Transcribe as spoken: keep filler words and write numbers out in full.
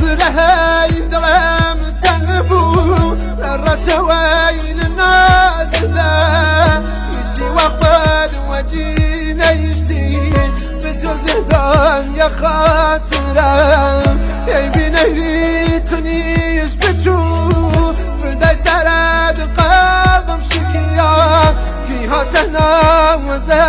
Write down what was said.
لهاي دغم تنبو الرشوي للناس ذا يجي وقت وجينا يجدي بجوز هدان يا خاطره يا بنهري تنيش بتشوف فرداي سرد قلبم شكيا فيها تهنا وزا